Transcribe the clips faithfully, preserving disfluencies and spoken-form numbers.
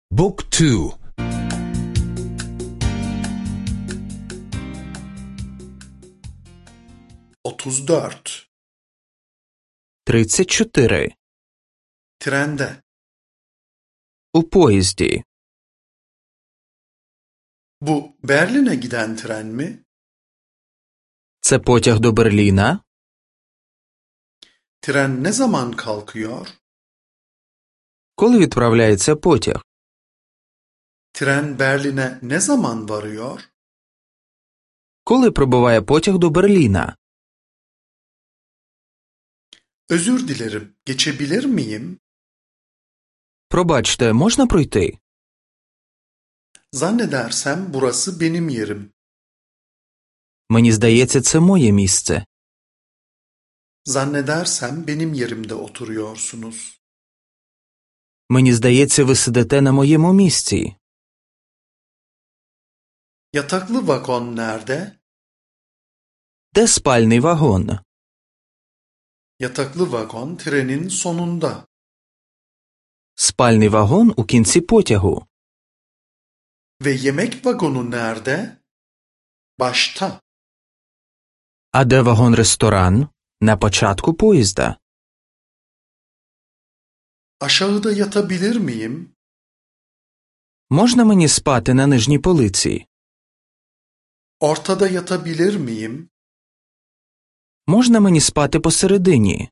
Book two. otuz dört. тридцять чотири. Trende. У поїзді. Bu Berlin'e giden tren mi? Це потяг до Берліна? Tren ne zaman kalkıyor? Коли відправляється потяг? Tren Berlin'e ne zaman varıyor? Коли прибуває потяг до Берліна? Özür dilerim, geçebilir miyim? Пробачте, можна пройти? Zannedersem burası benim yerim. Мені здається, це моє місце. Zannedersem benim yerimde oturuyorsunuz. Мені здається, ви сидите на моєму місці. Yataklı vagon nerede? Де спальний вагон? Yataklı vagon trenin sonunda. Спальний вагон у кінці потягу. Ve yemek vagonu nerede? Başta. А де вагон-ресторан? На початку поїзда. Aşağıda yatabilir miyim? Можна мені спати на нижній полиці? Ortada yatabilir miyim? Можна мені спати посередині?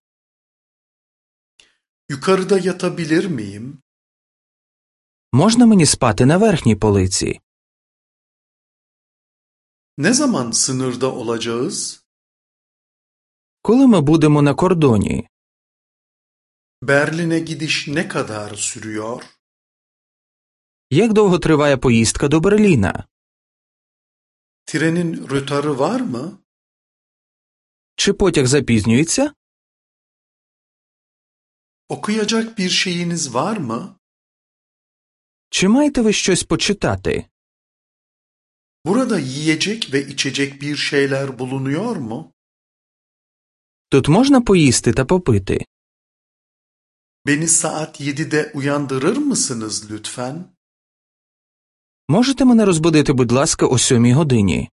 Yukarıda yatabilir miyim? Можна мені спати на верхній полиці? Ne zaman sınırda olacağız? Коли ми будемо на кордоні? Berlin'e gidiş ne kadar sürüyor? Як довго триває поїздка до Берліна? Trenin rötarı var mı? Чи потяг запізнюється? Okuyacak bir şeyiniz var mı? Чи маєте ви щось почитати? Burada yiyecek ve içecek bir şeyler bulunuyor mu? Тут можна поїсти та попити? Beni saat yedide uyandırır mısınız lütfen? Можете мене розбудити, будь ласка, о сьомій годині?